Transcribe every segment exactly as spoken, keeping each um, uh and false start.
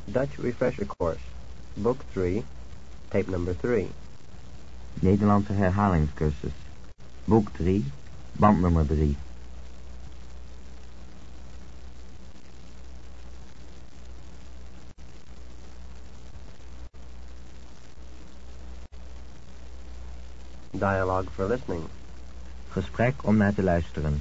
Dutch Refresher Course, Book three, Tape number three. Nederlandse herhalingscursus. Boek drie, band nummer drie. Dialogue for listening. Gesprek om naar te luisteren.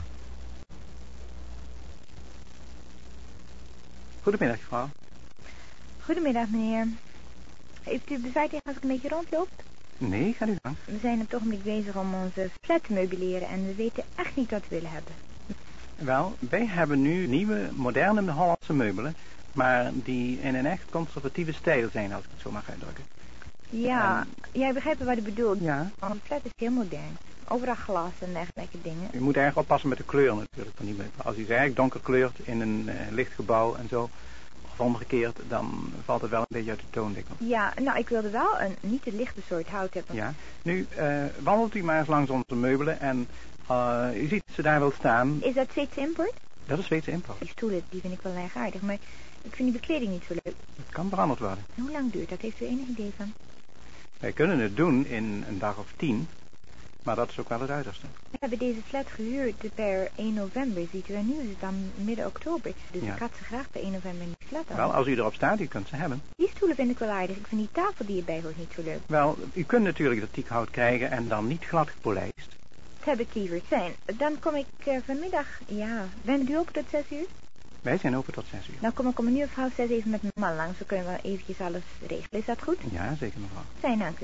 Goedemiddag, mevrouw. Goedemiddag, meneer. Heeft u bezwaar tegen als ik een beetje rondloop? Nee, ga u gang. We zijn op het ogenblik bezig om onze flat te meubileren en we weten echt niet wat we willen hebben. Wel, wij hebben nu nieuwe, moderne Hollandse meubelen, maar die in een echt conservatieve stijl zijn, als ik het zo mag uitdrukken. Ja, En... jij begrijpt wat ik bedoel. Ja. Onze flat is heel modern. Overal glas en dergelijke dingen. U moet erg oppassen met de kleur natuurlijk van die meubelen. Als u ze erg donker kleurt in een uh, licht gebouw en zo, of omgekeerd, dan valt het wel een beetje uit de toon dikwijls. Ja, nou, ik wilde wel een niet te lichte soort hout hebben. Ja, nu uh, wandelt u maar eens langs onze meubelen en uh, u ziet ze daar wel staan. Is dat Zweedse import? Dat is Zweedse import. Die stoelen, die vind ik wel erg aardig, maar ik vind die bekleding niet zo leuk. Het kan veranderd worden. En hoe lang duurt dat? Heeft u enig idee van? Wij kunnen het doen in een dag of tien, maar dat is ook wel het uiterste. We hebben deze flat gehuurd per één november, ziet u, en nu is het dan midden oktober. Dus Ja. ik had ze graag per één november in de flat aan. Wel, als u erop staat, u kunt ze hebben. Die stoelen vind ik wel aardig. Ik vind die tafel die erbij hoort niet zo leuk. Wel, u kunt natuurlijk dat teakhout krijgen en dan niet glad gepolijst. Dat heb ik liever. Fijn. Dan kom ik uh, vanmiddag, ja, bent u open tot zes uur? Wij zijn open tot zes uur. Dan kom ik om een uur of half zes even met mijn man langs. Dan kunnen we eventjes alles regelen. Is dat goed? Ja, zeker mevrouw. Fijn, dank u.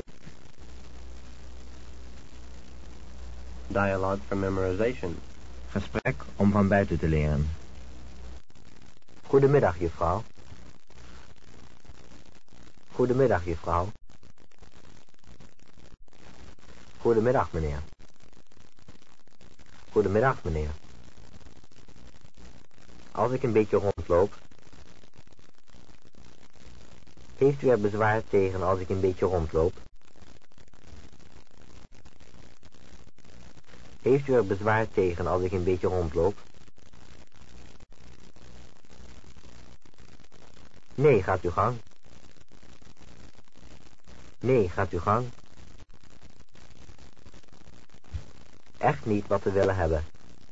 Dialogue for memorization. Gesprek om van buiten te leren. Goedemiddag, juffrouw. Goedemiddag, juffrouw. Goedemiddag, meneer. Goedemiddag, meneer. Als ik een beetje rondloop... Heeft u er bezwaar tegen als ik een beetje rondloop? Heeft u er bezwaar tegen als ik een beetje rondloop? Nee, gaat uw gang. Nee, gaat uw gang. Echt niet wat we willen hebben.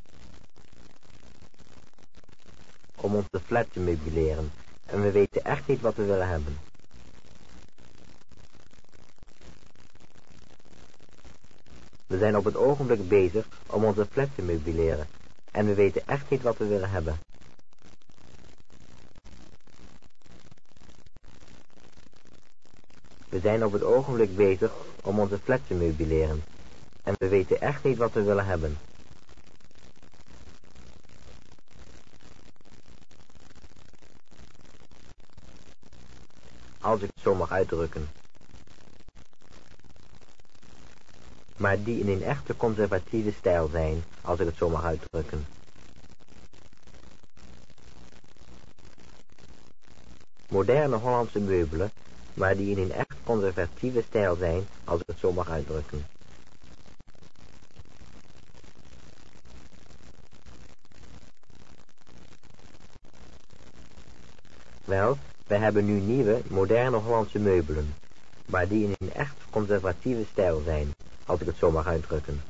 Om onze flat te meubileren. En we weten echt niet wat we willen hebben. We zijn op het ogenblik bezig om onze flat te meubileren. En we weten echt niet wat we willen hebben. We zijn op het ogenblik bezig om onze flat te meubileren. En we weten echt niet wat we willen hebben. Als ik het zo mag uitdrukken. Maar die in een echte conservatieve stijl zijn, als ik het zo mag uitdrukken. Moderne Hollandse meubelen, maar die in een echt conservatieve stijl zijn, als ik het zo mag uitdrukken. Wel, wij hebben nu nieuwe, moderne Hollandse meubelen, maar die in een echt conservatieve stijl zijn, als ik het zo mag uitdrukken.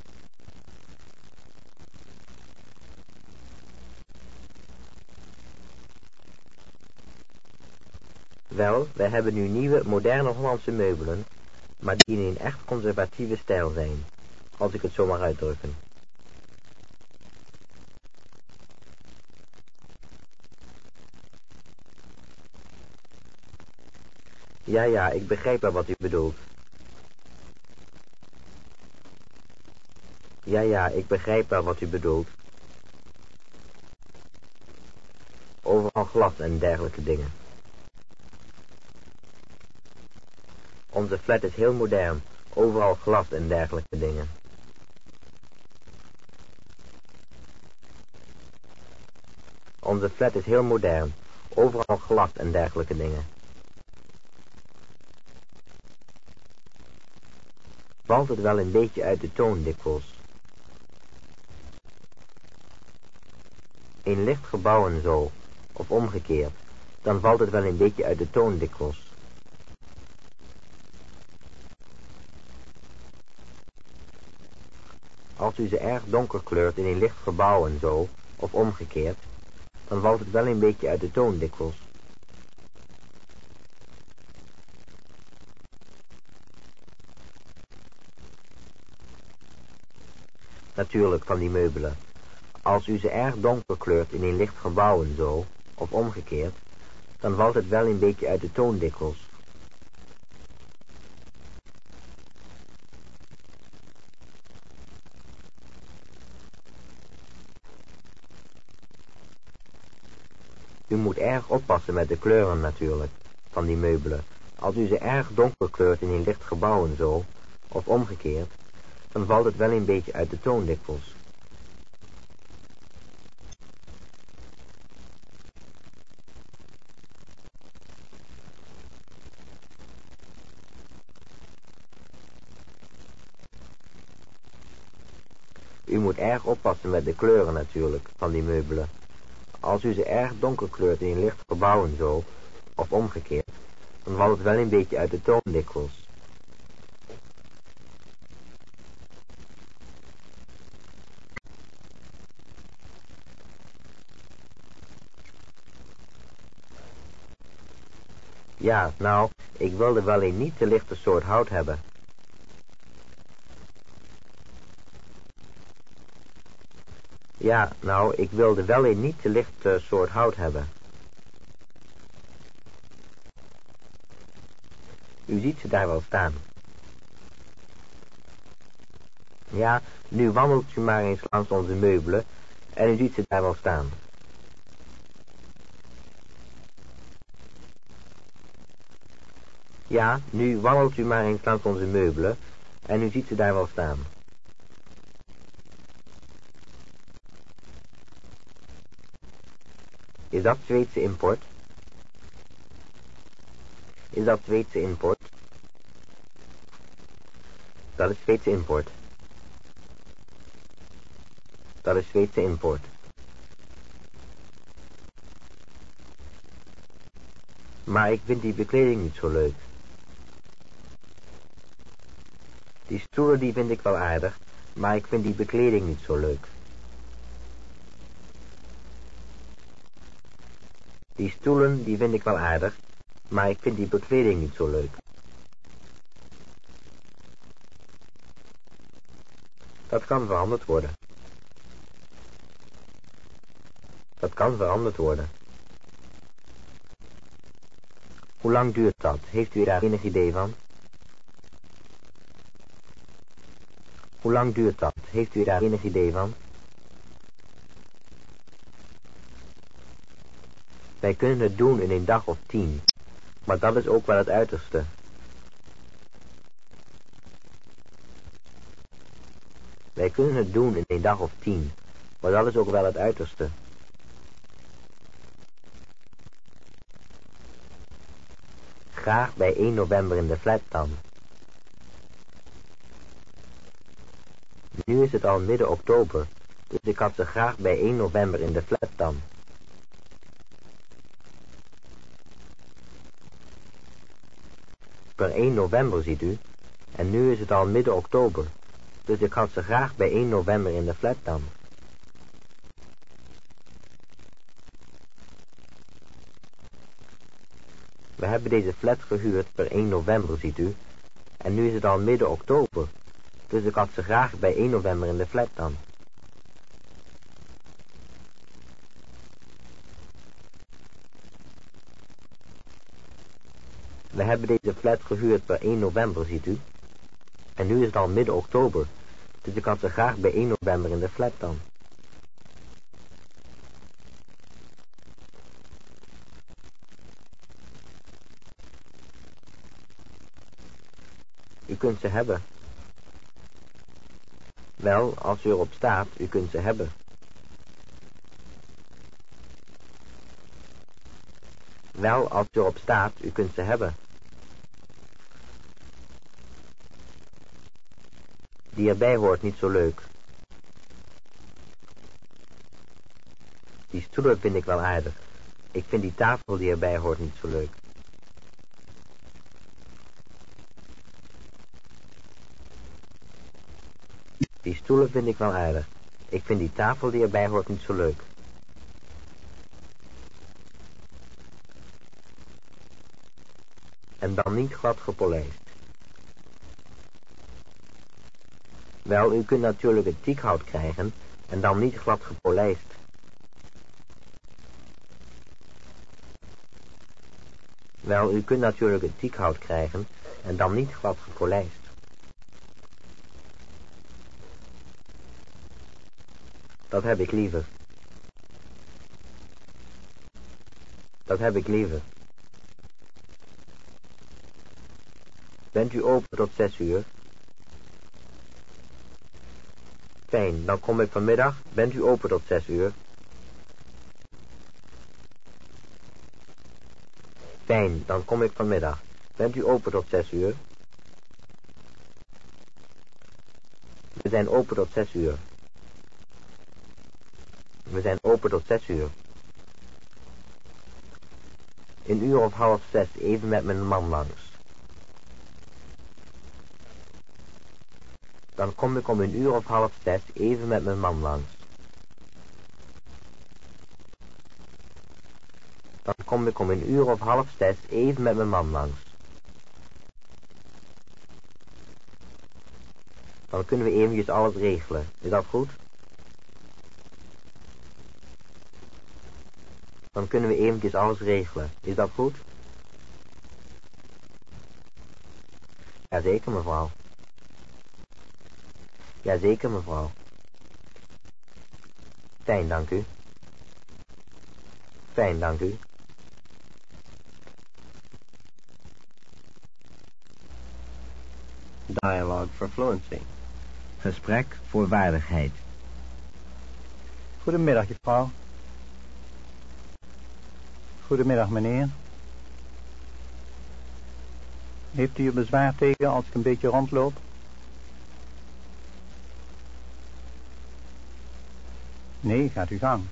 Wel, wij hebben nu nieuwe, moderne Hollandse meubelen, maar die in een echt conservatieve stijl zijn, als ik het zo mag uitdrukken. Ja, ja, ik begrijp wel wat u bedoelt. Ja, ja, ik begrijp wel wat u bedoelt. Overal glas en dergelijke dingen. Onze flat is heel modern. Overal glas en dergelijke dingen. Onze flat is heel modern. Overal glas en dergelijke dingen. Valt het wel een beetje uit de toon dikwijls. Een licht gebouw en zo, of omgekeerd. dan valt het wel een beetje uit de toon dikwijls. Als u ze erg donker kleurt in een licht gebouw en zo, of omgekeerd, dan valt het wel een beetje uit de toon dikwijls. Natuurlijk van die meubelen. Als u ze erg donker kleurt in een licht gebouw en zo, of omgekeerd, dan valt het wel een beetje uit de toon dikwijls. U moet erg oppassen met de kleuren natuurlijk, van die meubelen. Als u ze erg donker kleurt in een licht gebouw en zo, of omgekeerd, dan valt het wel een beetje uit de toon dikwijls. U moet erg oppassen met de kleuren natuurlijk, van die meubelen. Als u ze erg donker kleurt in een licht gebouw en zo, of omgekeerd, dan valt het wel een beetje uit de toon dikwijls. Ja, nou, ik wilde wel een niet te lichte soort hout hebben. Ja, nou, ik wilde wel een niet te lichte soort hout hebben. U ziet ze daar wel staan. Ja, nu wandelt u maar eens langs onze meubelen en u ziet ze daar wel staan. Ja, nu wandelt u maar eens langs onze meubelen en u ziet ze daar wel staan. Is dat Zweedse import? Is dat Zweedse import? Dat is Zweedse import. Dat is Zweedse import. Maar ik vind die bekleding niet zo leuk. Die stoelen die vind ik wel aardig, maar ik vind die bekleding niet zo leuk. Die stoelen die vind ik wel aardig, maar ik vind die bekleding niet zo leuk. Dat kan veranderd worden. Dat kan veranderd worden. Hoe lang duurt dat? Heeft u daar enig idee van? Hoe lang duurt dat? Heeft u daar enig idee van? Wij kunnen het doen in een dag of tien, maar dat is ook wel het uiterste. Wij kunnen het doen in een dag of tien, maar dat is ook wel het uiterste. Graag bij één november in de flat dan. Nu is het al midden oktober, dus ik had ze graag bij één november in de flat dan. Per één november ziet u, en nu is het al midden oktober, dus ik had ze graag bij één november in de flat dan. We hebben deze flat gehuurd per één november, ziet u, en nu is het al midden oktober, dus ik had ze graag bij één november in de flat dan. We hebben deze flat gehuurd per één november, ziet u, en nu is het al midden oktober, dus ik had ze graag bij één november in de flat dan. U kunt ze hebben. Wel, als u erop staat, u kunt ze hebben. Wel, als u erop staat, u kunt ze hebben. Die erbij hoort niet zo leuk. Die stoelen vind ik wel aardig, Ik vind die tafel die erbij hoort niet zo leuk. Die stoelen vind ik wel aardig. Ik vind die tafel die erbij hoort niet zo leuk. En dan niet glad gepolijst. Wel, u kunt natuurlijk het tiekhout krijgen en dan niet glad gepolijst. Wel, u kunt natuurlijk het tiekhout krijgen en dan niet glad gepolijst. Dat heb ik liever. Dat heb ik liever. Bent u open tot zes uur? Fijn, dan kom ik vanmiddag. Bent u open tot zes uur? Fijn, dan kom ik vanmiddag. Bent u open tot zes uur? We zijn open tot zes uur. We zijn open tot zes uur. Een uur of half zes even met mijn man langs. Dan kom ik om een uur of half zes even met mijn man langs. Dan kom ik om een uur of half zes even met mijn man langs. Dan kunnen we eventjes alles regelen. Is dat goed? Dan kunnen we eventjes alles regelen. Is dat goed? Jazeker, mevrouw. Jazeker, mevrouw. Fijn, dank u. Fijn, dank u. Dialogue for fluency. Gesprek voor waardigheid. Goedemiddag, juffrouw. Goedemiddag, meneer. Heeft u er bezwaar tegen als ik een beetje rondloop? Nee, gaat uw gang.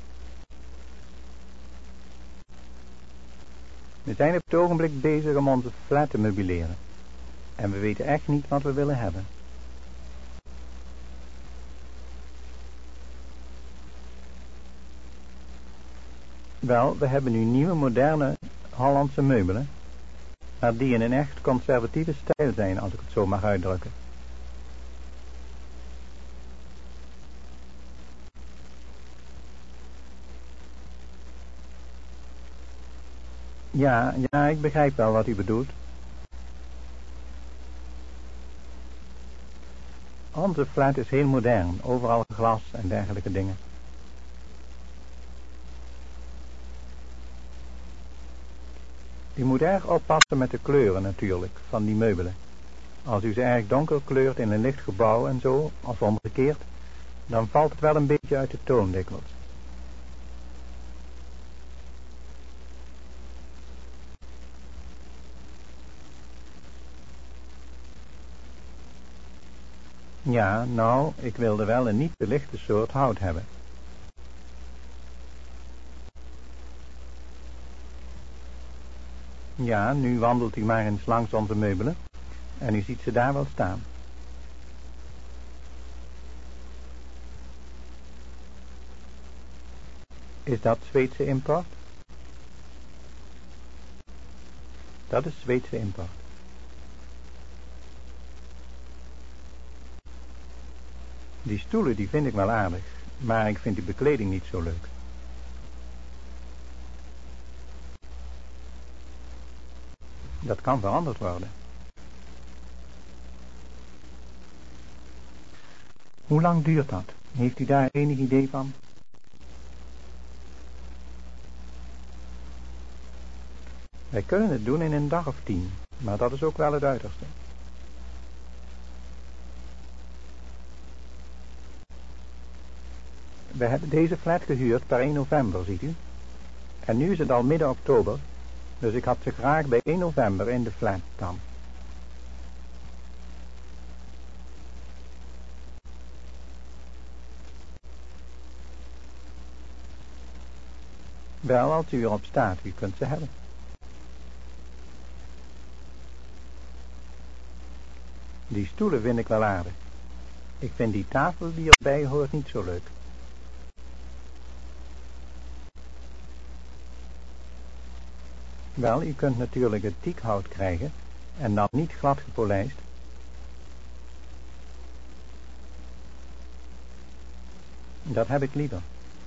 We zijn op het ogenblik bezig om onze flat te meubileren. En we weten echt niet wat we willen hebben. Wel, we hebben nu nieuwe, moderne Hollandse meubelen, maar die in een echt conservatieve stijl zijn, als ik het zo mag uitdrukken. Ja, ja, ik begrijp wel wat u bedoelt. Onze flat is heel modern, overal glas en dergelijke dingen. U moet erg oppassen met de kleuren natuurlijk, van die meubelen. Als u ze erg donker kleurt in een licht gebouw en zo, of omgekeerd, dan valt het wel een beetje uit de toon dikwijls. Ja, nou, ik wilde wel een niet te lichte soort hout hebben. Ja, nu wandelt u maar eens langs onze meubelen en u ziet ze daar wel staan. Is dat Zweedse import? Dat is Zweedse import. Die stoelen die vind ik wel aardig, maar ik vind die bekleding niet zo leuk. Dat kan veranderd worden. Hoe lang duurt dat? Heeft u daar enig idee van? Wij kunnen het doen in een dag of tien, maar dat is ook wel het uiterste. We hebben deze flat gehuurd per één november, ziet u. En nu is het al midden oktober, dus ik had ze graag bij één november in de flat dan. Wel, als u erop staat, u kunt ze hebben. Die stoelen vind ik wel aardig. Ik vind die tafel die erbij hoort niet zo leuk. Wel, u kunt natuurlijk het teakhout krijgen en dan niet glad gepolijst. Dat heb ik liever.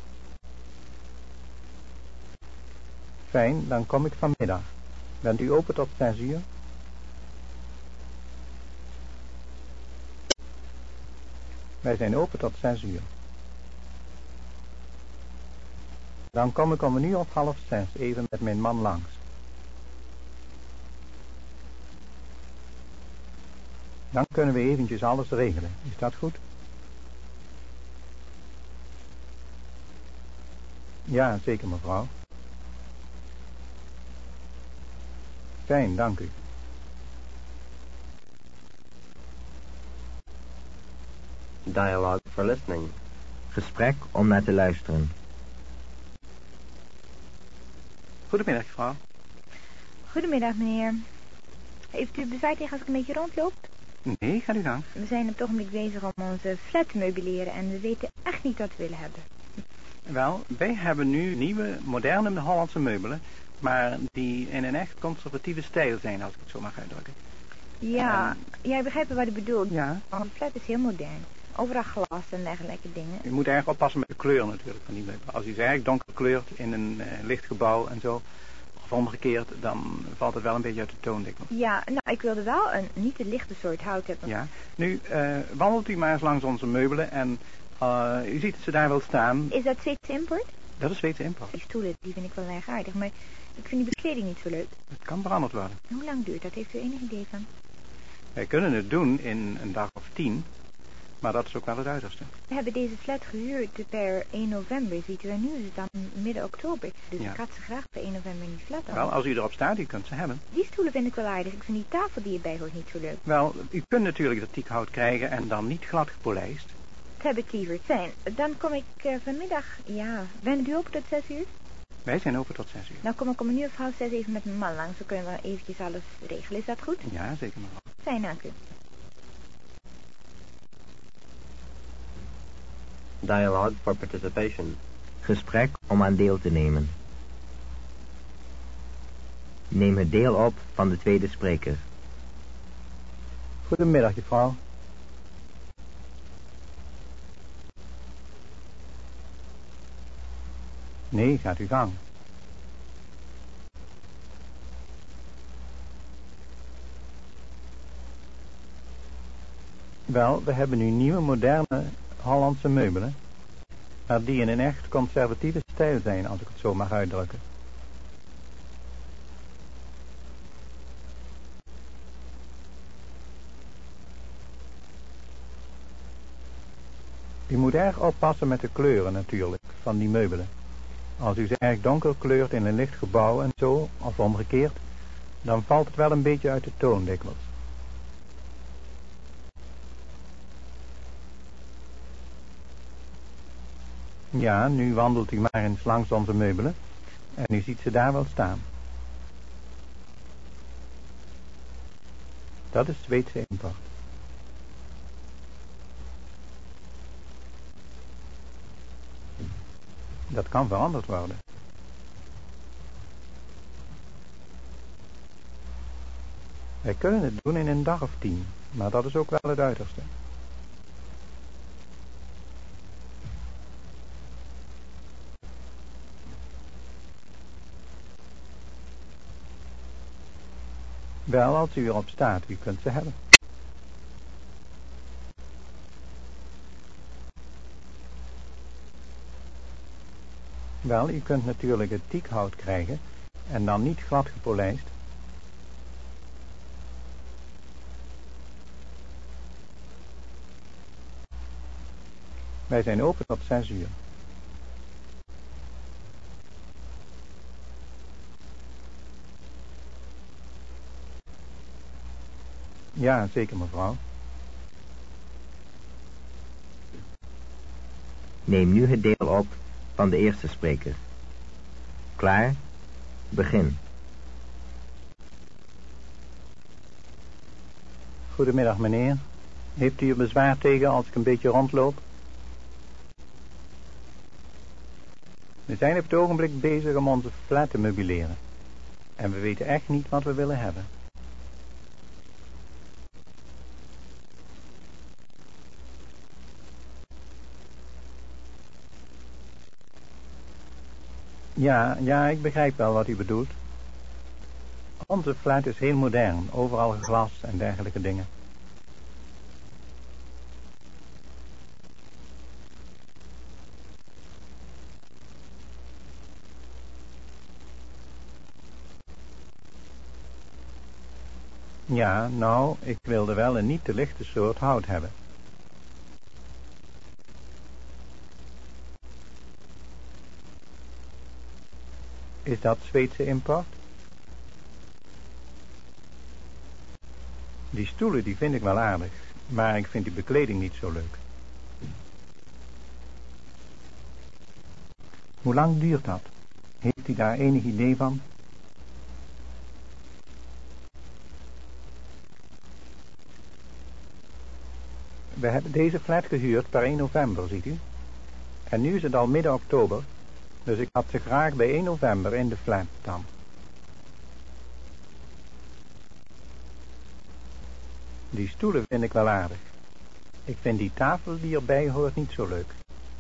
Fijn, dan kom ik vanmiddag. Bent u open tot zes uur? Wij zijn open tot zes uur. Dan kom ik om een uur of half zes even met mijn man langs. Dan kunnen we eventjes alles regelen. Is dat goed? Ja, zeker mevrouw. Fijn, dank u. Dialogue for listening. Gesprek om naar te luisteren. Goedemiddag, mevrouw. Goedemiddag, meneer. Heeft u bezwaar tegen als ik een beetje rondloop? Nee, gaat u gang. We zijn op het ogenblik bezig om onze flat te meubileren en we weten echt niet wat we willen hebben. Wel, wij hebben nu nieuwe, moderne Hollandse meubelen, maar die in een echt conservatieve stijl zijn, als ik het zo mag uitdrukken. Ja, En- jij begrijpt wat ik bedoel. Ja, Onze flat is heel modern. Overal glas en dergelijke dingen. u moet erg oppassen met de kleur natuurlijk van die meubelen. Als u ze erg donker kleurt in een uh, licht gebouw en zo, of omgekeerd, dan valt het wel een beetje uit de toon dikwijls. Ja, nou, ik wilde wel een niet te lichte soort hout hebben. Ja, nu uh, wandelt u maar eens langs onze meubelen en uh, u ziet ze daar wel staan. Is dat Zweedse import? Dat is Zweedse import. Die stoelen, die vind ik wel erg aardig, maar ik vind die bekleding niet zo leuk. Het kan veranderd worden. Hoe lang duurt dat? Heeft u enig idee van? Wij kunnen het doen in een dag of tien, maar dat is ook wel het uiterste. We hebben deze flat gehuurd per één november, ziet u. En nu is het dan midden oktober. Dus Ja. ik had ze graag per één november in die flat al. Wel, als u erop staat, u kunt ze hebben. Die stoelen vind ik wel aardig. Ik vind die tafel die erbij hoort niet zo leuk. Wel, u kunt natuurlijk dat teakhout krijgen en dan niet glad gepolijst. Dat heb ik liever. Fijn. Dan kom ik uh, vanmiddag... Ja, bent u open tot zes uur? Wij zijn open tot zes uur. Dan kom ik om een uur of half zes even met mijn man langs. Dan kunnen we eventjes alles regelen. Is dat goed? Ja, zeker mevrouw. Fijn, dank u. Dialogue for participation. Gesprek om aan deel te nemen. Neem het deel op van de tweede spreker. Goedemiddag, juffrouw. Nee, gaat u gang. Wel, we hebben nu nieuwe, moderne Hollandse meubelen, maar die in een echt conservatieve stijl zijn, als ik het zo mag uitdrukken. U moet erg oppassen met de kleuren natuurlijk, van die meubelen. Als u ze erg donker kleurt in een licht gebouw en zo, of omgekeerd, dan valt het wel een beetje uit de toon dikwijls. Ja, nu wandelt u maar eens langs onze meubelen en u ziet ze daar wel staan. Dat is Zweedse import. Dat kan veranderd worden. Wij kunnen het doen in een dag of tien, maar dat is ook wel het uiterste. Wel, als u erop staat, u kunt ze hebben. Wel, u kunt natuurlijk het teakhout krijgen en dan niet glad gepolijst. Wij zijn open tot zes uur. Ja, zeker mevrouw. Neem nu het deel op van de eerste spreker. Klaar? Begin. Goedemiddag, meneer. Heeft u er bezwaar tegen als ik een beetje rondloop? We zijn op het ogenblik bezig om onze flat te meubileren. En we weten echt niet wat we willen hebben. Ja, ja, ik begrijp wel wat u bedoelt. Onze flat is heel modern, overal glas en dergelijke dingen. Ja, nou, ik wilde wel een niet te lichte soort hout hebben. Is dat Zweedse import? Die stoelen die vind ik wel aardig, maar ik vind die bekleding niet zo leuk. Hoe lang duurt dat? Heeft u daar enig idee van? We hebben deze flat gehuurd per één november, ziet u. En nu is het al midden oktober, dus ik had ze graag bij één november in de flat dan. Die stoelen vind ik wel aardig. Ik vind die tafel die erbij hoort niet zo leuk.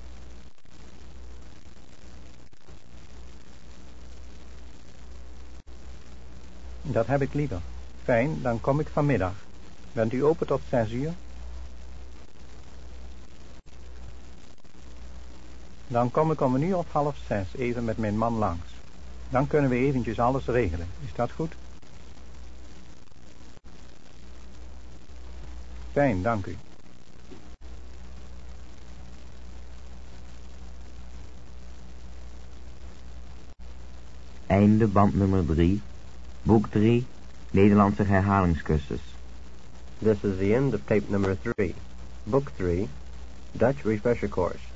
Dat heb ik liever. Fijn, dan kom ik vanmiddag. Bent u open tot zes uur? Dan kom ik om een uur of half zes even met mijn man langs. Dan kunnen we eventjes alles regelen. Is dat goed? Fijn, dank u. Einde band nummer drie. Boek drie. Nederlandse herhalingscursus. This is the end of tape number three. Book three, Dutch Refresher Course.